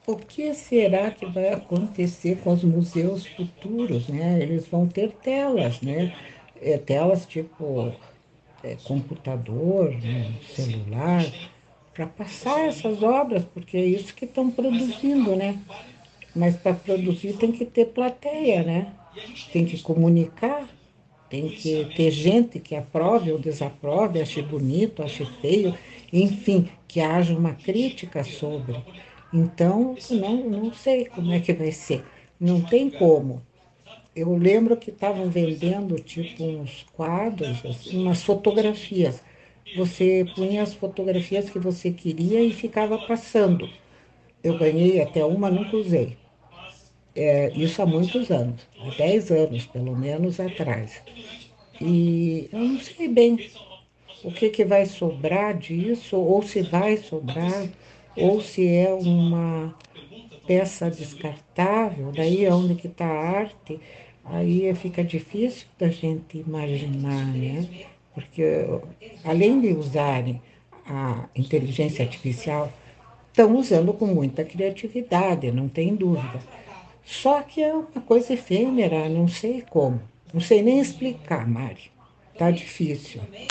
O que será que vai acontecer com os museus futuros, né? Eles vão ter telas, né? Telas tipo computador, né? Celular, para passar essas obras, porque é isso que estão produzindo, né? Mas para produzir tem que ter plateia, né? Tem que comunicar, tem que ter gente que aprove ou desaprove, ache bonito, ache feio, enfim, que haja uma crítica sobre. Então, não sei como é que vai ser. Não tem como. Eu lembro que estavam vendendo tipo uns quadros, assim, umas fotografias. Você punha as fotografias que você queria e ficava passando. Eu ganhei até uma, nunca usei. Isso há muitos anos, há 10 anos pelo menos atrás. E eu não sei bem o que, que vai sobrar disso, ou se vai sobrar, ou se é uma peça descartável, daí é onde que está a arte, aí fica difícil da gente imaginar, né? Porque além de usarem a inteligência artificial, estão usando com muita criatividade, não tem dúvida. Só que é uma coisa efêmera, não sei como. Não sei nem explicar, Mari. Tá difícil.